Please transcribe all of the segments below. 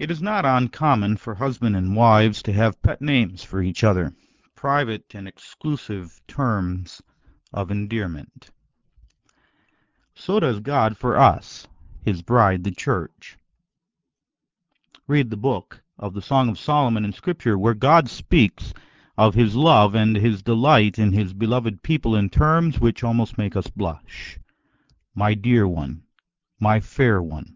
It is not uncommon for husband and wives to have pet names for each other, private and exclusive terms of endearment. So does God for us, His bride, the church. Read the book of the Song of Solomon in Scripture, where God speaks of His love and His delight in His beloved people in terms which almost make us blush. My dear one, my fair one.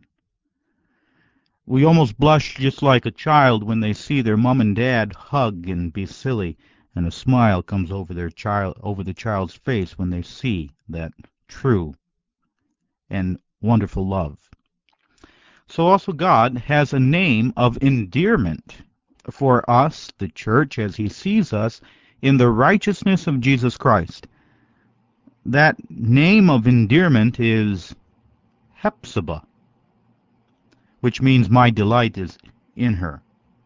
We almost blush just like a child when they see their mom and dad hug and be silly, and a smile comes over the child's face when they see that true and wonderful love. So also God has a name of endearment for us, the church, as He sees us in the righteousness of Jesus Christ. That name of endearment is Hephzibah, which means my delight is in her.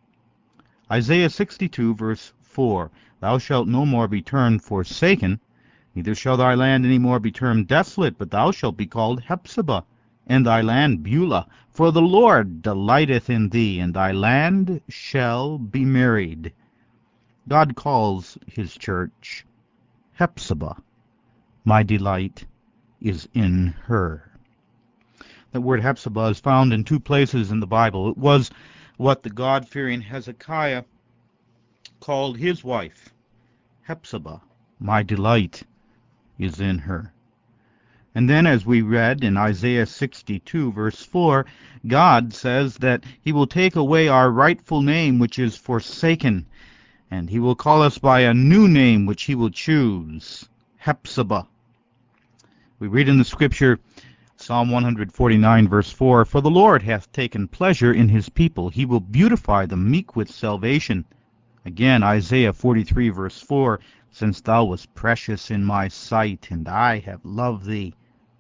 Isaiah 62, verse 4, Thou shalt no more be termed forsaken, neither shall thy land any more be termed desolate, but thou shalt be called Hephzibah, and thy land Beulah. For the Lord delighteth in thee, and thy land shall be married. God calls His church Hephzibah. My delight is in her. The word Hephzibah is found in two places in the Bible. It was what the God-fearing Hezekiah called his wife, Hephzibah. My delight is in her. And then, as we read in Isaiah 62, verse 4, God says that He will take away our rightful name, which is forsaken, and He will call us by a new name, which He will choose, Hephzibah. We read in the Scripture, Psalm 149, verse 4, For the Lord hath taken pleasure in His people. He will beautify the meek with salvation. Again, Isaiah 43, verse 4, Since thou wast precious in my sight, and I have loved thee.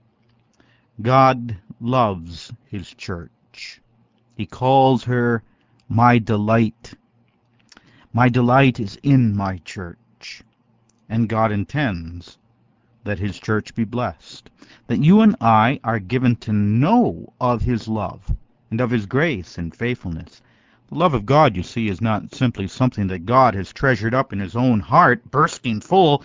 God loves His church. He calls her my delight. My delight is in my church. And God intends that His church be blessed, that you and I are given to know of His love and of His grace and faithfulness. The love of God, you see, is not simply something that God has treasured up in His own heart, bursting full,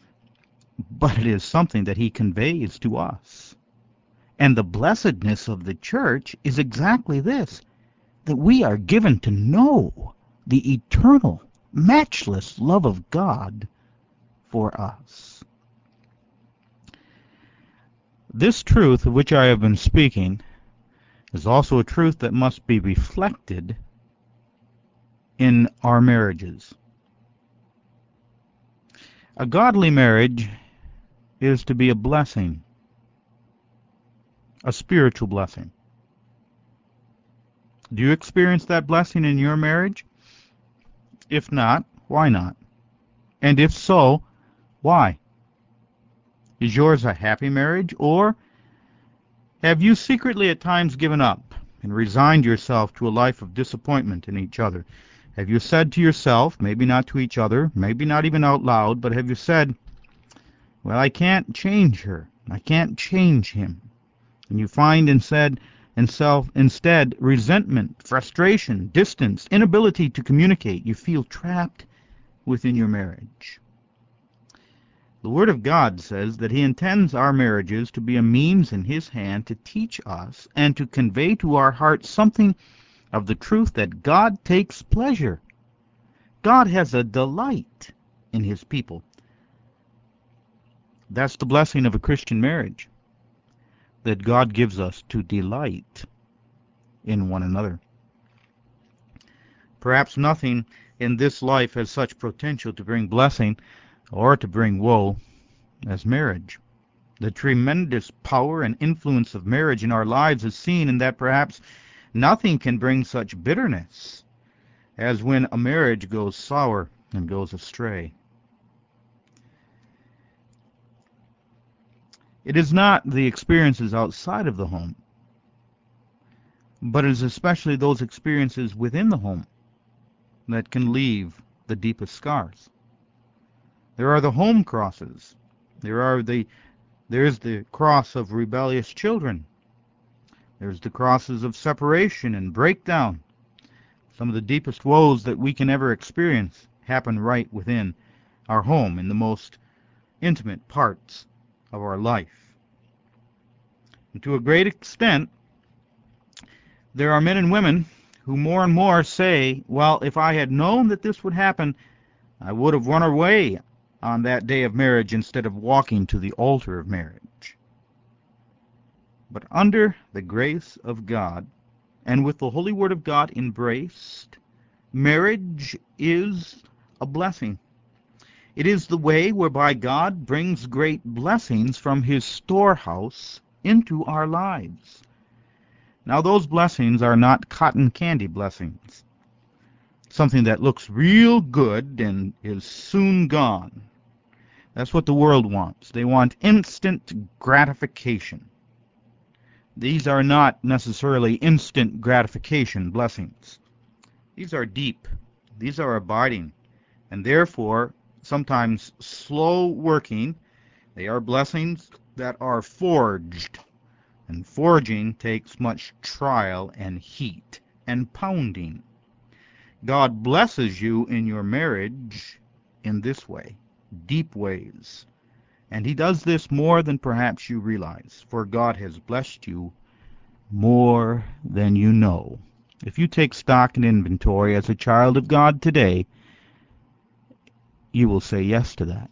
but it is something that He conveys to us. And the blessedness of the church is exactly this, that we are given to know the eternal, matchless love of God for us. This truth of which I have been speaking is also a truth that must be reflected in our marriages. A godly marriage is to be a blessing, a spiritual blessing. Do you experience that blessing in your marriage? If not, why not? And if so, why? Is yours a happy marriage, or have you secretly at times given up and resigned yourself to a life of disappointment in each other? Have you said to yourself, maybe not to each other, maybe not even out loud, but have you said, well, I can't change her, I can't change him? And you find instead resentment, frustration, distance, inability to communicate. You feel trapped within your marriage. The Word of God says that He intends our marriages to be a means in His hand to teach us and to convey to our hearts something of the truth that God takes pleasure. God has a delight in His people. That's the blessing of a Christian marriage, that God gives us to delight in one another. Perhaps nothing in this life has such potential to bring blessing or to bring woe as marriage. The tremendous power and influence of marriage in our lives is seen in that perhaps nothing can bring such bitterness as when a marriage goes sour and goes astray. It is not the experiences outside of the home, but it is especially those experiences within the home that can leave the deepest scars. There are the home crosses. There's the cross of rebellious children. There's the crosses of separation and breakdown. Some of the deepest woes that we can ever experience happen right within our home, in the most intimate parts of our life. And to a great extent, there are men and women who more and more say, well, if I had known that this would happen, I would have run away on that day of marriage instead of walking to the altar of marriage. But under the grace of God, and with the Holy Word of God embraced, marriage is a blessing. It is the way whereby God brings great blessings from His storehouse into our lives. Now, those blessings are not cotton candy blessings, something that looks real good and is soon gone. That's what the world wants. They want instant gratification. These are not necessarily instant gratification blessings. These are deep. These are abiding, and therefore sometimes slow working. They are blessings that are forged, and forging takes much trial and heat and pounding. God blesses you in your marriage in this way, deep ways. And He does this more than perhaps you realize, for God has blessed you more than you know. If you take stock and inventory as a child of God today, you will say yes to that.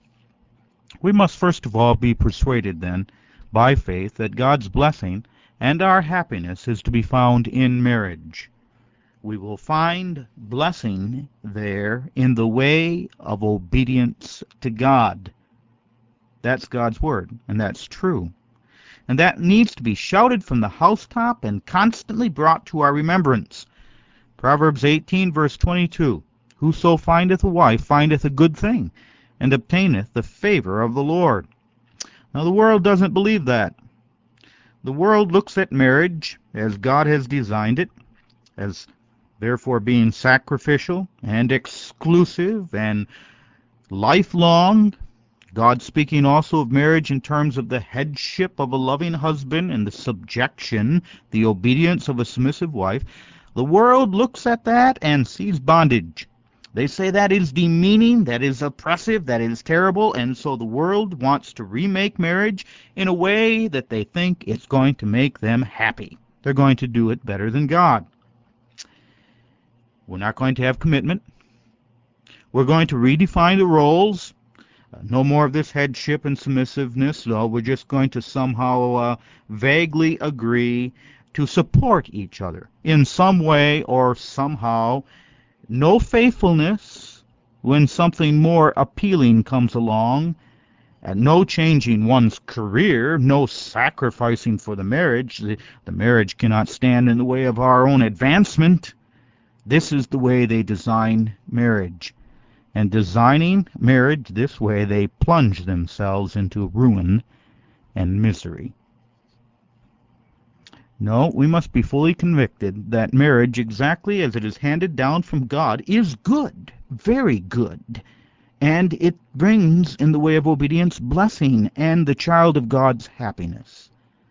We must first of all be persuaded then, by faith, that God's blessing and our happiness is to be found in marriage. We will find blessing there in the way of obedience to God. That's God's Word, and that's true. And that needs to be shouted from the housetop and constantly brought to our remembrance. Proverbs 18, verse 22, Whoso findeth a wife findeth a good thing, and obtaineth the favor of the Lord. Now the world doesn't believe that. The world looks at marriage as God has designed it, as therefore being sacrificial and exclusive and lifelong. God speaking also of marriage in terms of the headship of a loving husband and the subjection, the obedience of a submissive wife. The world looks at that and sees bondage. They say that is demeaning, that is oppressive, that is terrible, and so the world wants to remake marriage in a way that they think it's going to make them happy. They're going to do it better than God. We're not going to have commitment. We're going to redefine the roles. No more of this headship and submissiveness. No, we're just going to somehow vaguely agree to support each other in some way or somehow. No faithfulness when something more appealing comes along, and no changing one's career, no sacrificing for the marriage. The marriage cannot stand in the way of our own advancement. This is the way they design marriage. And designing marriage this way, they plunge themselves into ruin and misery. No, we must be fully convicted that marriage, exactly as it is handed down from God, is good, very good. And it brings, in the way of obedience, blessing and the child of God's happiness.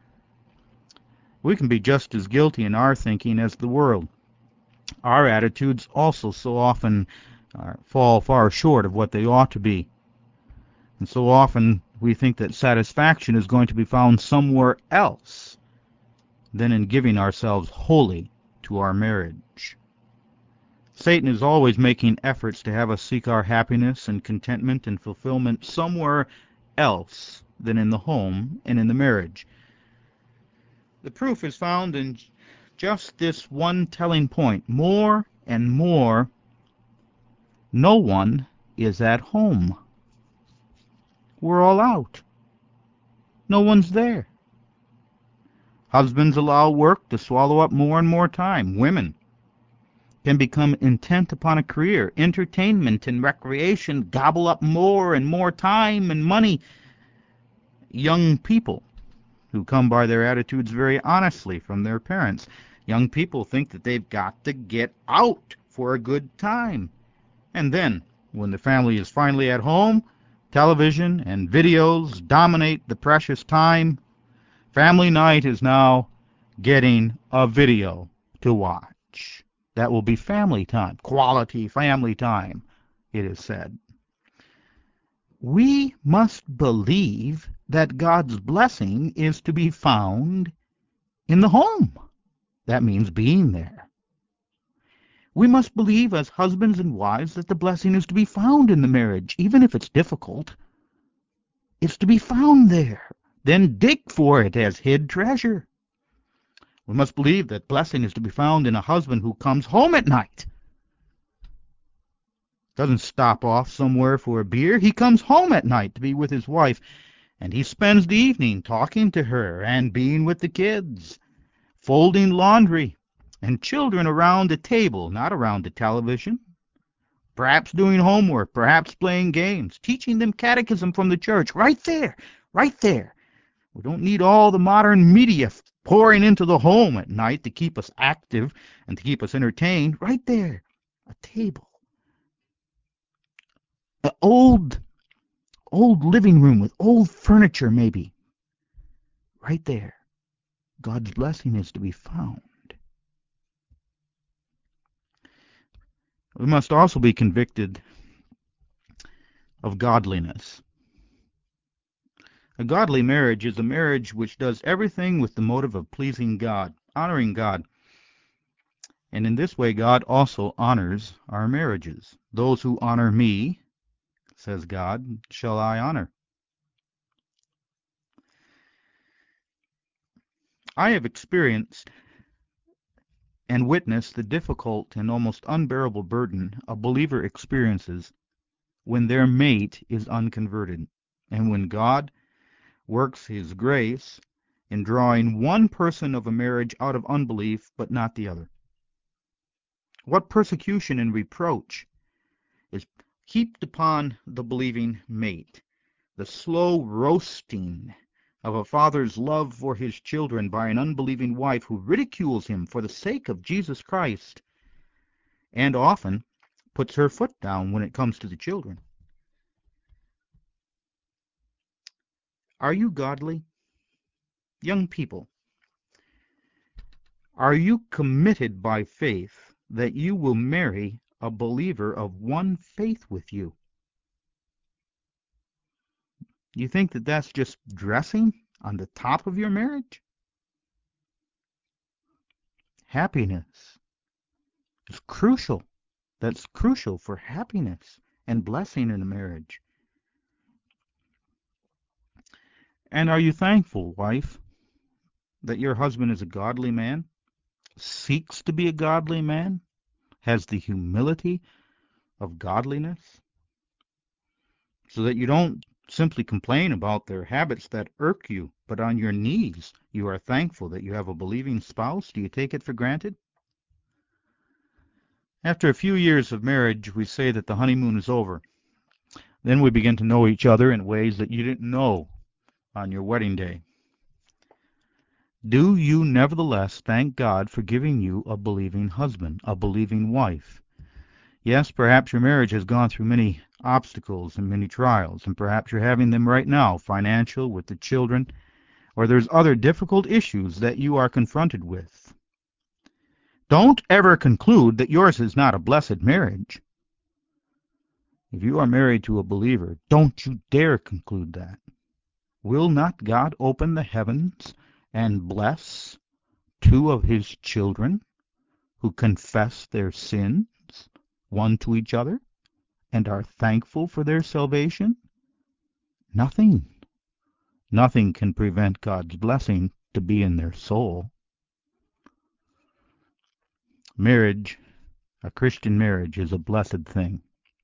We can be just as guilty in our thinking as the world. Our attitudes also so often fall far short of what they ought to be. And so often we think that satisfaction is going to be found somewhere else than in giving ourselves wholly to our marriage. Satan is always making efforts to have us seek our happiness and contentment and fulfillment somewhere else than in the home and in the marriage. The proof is found in just this one telling point. More and more, no one is at home. We're all out. No one's there. Husbands allow work to swallow up more and more time. Women can become intent upon a career. Entertainment and recreation gobble up more and more time and money. Young people who come by their attitudes very honestly from their parents. Young people think that they've got to get out for a good time. And then, when the family is finally at home, television and videos dominate the precious time. Family night is now getting a video to watch. That will be family time, quality family time, it is said. We must believe that God's blessing is to be found in the home. That means being there. We must believe as husbands and wives that the blessing is to be found in the marriage, even if it's difficult. It's to be found there. Then dig for it as hid treasure. We must believe that blessing is to be found in a husband who comes home at night. Doesn't stop off somewhere for a beer. He comes home at night to be with his wife, and he spends the evening talking to her and being with the kids, folding laundry, and children around the table, not around the television. Perhaps doing homework, perhaps playing games, teaching them catechism from the church, right there, right there. We don't need all the modern media pouring into the home at night to keep us active and to keep us entertained. Right there, a table. An old living room with old furniture, maybe. Right there. God's blessing is to be found. We must also be convicted of godliness. A godly marriage is a marriage which does everything with the motive of pleasing God, honoring God. And in this way, God also honors our marriages. Those who honor me, says God, shall I honor. I have experienced and witnessed the difficult and almost unbearable burden a believer experiences when their mate is unconverted, and when God works His grace in drawing one person of a marriage out of unbelief, but not the other. What persecution and reproach is heaped upon the believing mate, the slow roasting of a father's love for his children by an unbelieving wife who ridicules him for the sake of Jesus Christ, and often puts her foot down when it comes to the children. Are you godly? Young people, are you committed by faith that you will marry a believer of one faith with you? You think that that's just dressing on the top of your marriage? Happiness is crucial. That's crucial for happiness and blessing in a marriage. And are you thankful, wife, that your husband is a godly man, seeks to be a godly man, has the humility of godliness, so that you don't simply complain about their habits that irk you, but on your knees you are thankful that you have a believing spouse? Do you take it for granted? After a few years of marriage, we say that the honeymoon is over. Then we begin to know each other in ways that you didn't know on your wedding day. Do you nevertheless thank God for giving you a believing husband, a believing wife? Yes, perhaps your marriage has gone through many obstacles and many trials, and perhaps you're having them right now, financial, with the children, or there's other difficult issues that you are confronted with. Don't ever conclude that yours is not a blessed marriage. If you are married to a believer, don't you dare conclude that. Will not God open the heavens and bless two of His children who confess their sins one to each other and are thankful for their salvation? Nothing can prevent God's blessing to be in their soul. Marriage, a Christian marriage, is a blessed thing.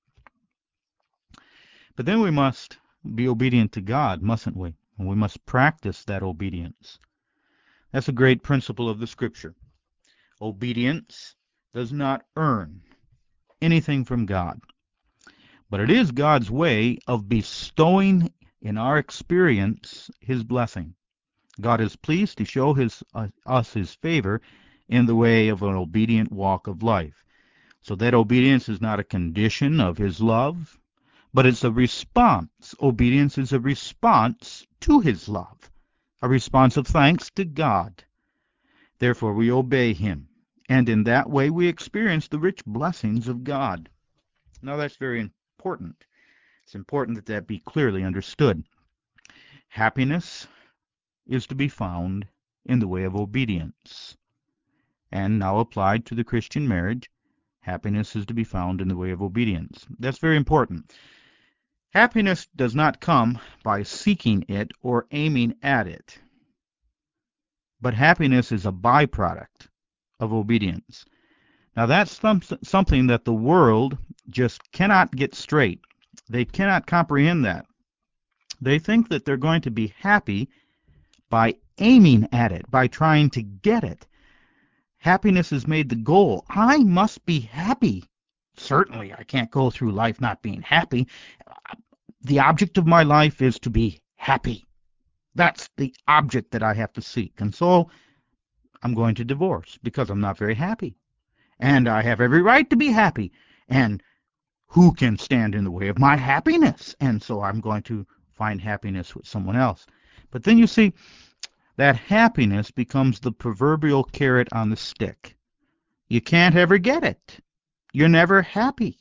But then we must be obedient to God, mustn't we? And we must practice that obedience. That's a great principle of the Scripture. Obedience does not earn anything from God, but it is God's way of bestowing in our experience His blessing. God is pleased to show us His favor in the way of an obedient walk of life. So that obedience is not a condition of His love, but it's a response. Obedience is a response to His love, a response of thanks to God. Therefore we obey Him And in that way we experience the rich blessings of God. Now that's very important. It's important that that be clearly understood. Happiness is to be found in the way of obedience. And now applied to the Christian marriage, happiness is to be found in the way of obedience. That's very important. Happiness does not come by seeking it or aiming at it, but happiness is a byproduct of obedience. Now that's something that the world just cannot get straight. They cannot comprehend that. They think that they're going to be happy by aiming at it, by trying to get it. Happiness is made the goal. I must be happy. Certainly, I can't go through life not being happy. The object of my life is to be happy. That's the object that I have to seek. And so I'm going to divorce because I'm not very happy. And I have every right to be happy. And who can stand in the way of my happiness? And so I'm going to find happiness with someone else. But then you see, that happiness becomes the proverbial carrot on the stick. You can't ever get it. You're never happy.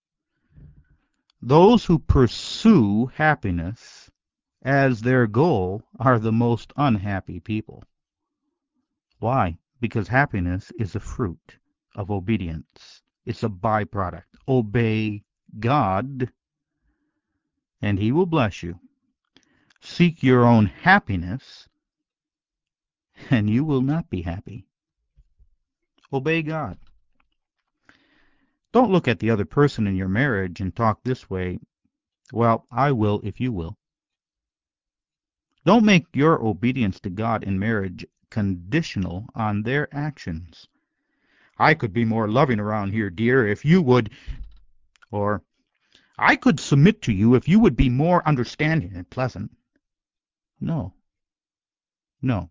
Those who pursue happiness as their goal are the most unhappy people. Why? Because happiness is a fruit of obedience. It's a byproduct. Obey God, and He will bless you. Seek your own happiness, and you will not be happy. Obey God. Don't look at the other person in your marriage and talk this way, well, I will if you will. Don't make your obedience to God in marriage conditional on their actions. I could be more loving around here, dear, if you would, or I could submit to you if you would be more understanding and pleasant. No. No.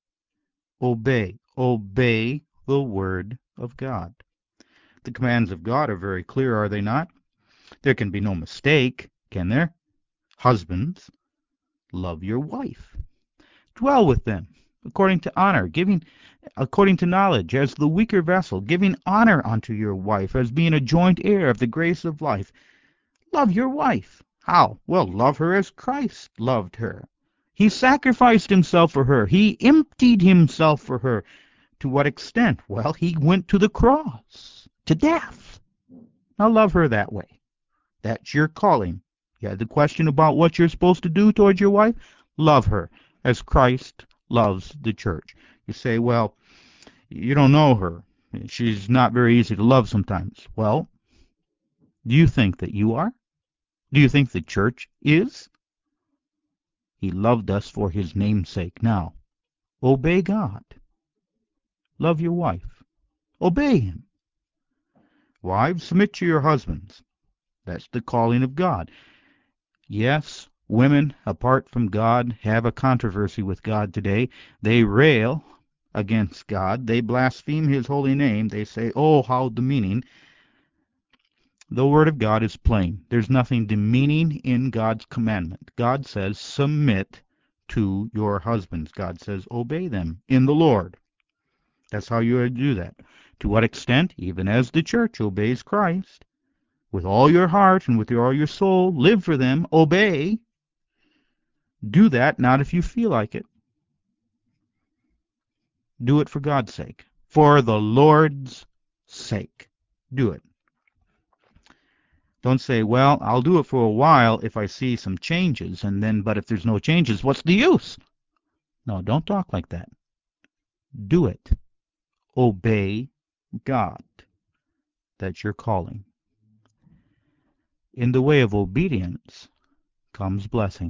Obey. Obey the word of God. The commands of God are very clear, are they not? There can be no mistake, can there? Husbands, love your wife. Dwell with them according to honor, giving according to knowledge, as the weaker vessel, giving honor unto your wife, as being a joint heir of the grace of life. Love your wife. How? Well, love her as Christ loved her. He sacrificed himself for her. He emptied himself for her. To what extent? Well, he went to the cross, to death. Now love her that way. That's your calling. You had the question about what you're supposed to do towards your wife? Love her as Christ loves the church. You say, well, you don't know her. She's not very easy to love sometimes. Well, do you think that you are? Do you think the church is? He loved us for his name's sake. Now, obey God. Love your wife. Obey him. Wives, submit to your husbands. That's the calling of God. Yes, women, apart from God, have a controversy with God today. They rail against God. They blaspheme his holy name. They say, oh, how demeaning. The word of God is plain. There's nothing demeaning in God's commandment. God says, submit to your husbands. God says, obey them in the Lord. That's how you do that. To what extent? Even as the church obeys Christ. With all your heart and with all your soul, live for them, obey. Do that, not if you feel like it. Do it for God's sake. For the Lord's sake. Do it. Don't say, well, I'll do it for a while if I see some changes, and then, but if there's no changes, what's the use? No, don't talk like that. Do it. Obey God. That's your calling. In the way of obedience comes blessing.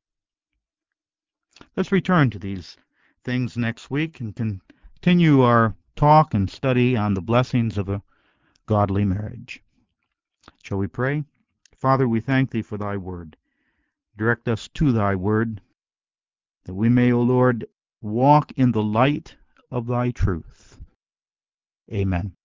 Let's return to these things next week and continue our talk and study on the blessings of a godly marriage. Shall we pray? Father, we thank thee for thy word. Direct us to thy word, that we may, O Lord, walk in the light of thy truth. Amen.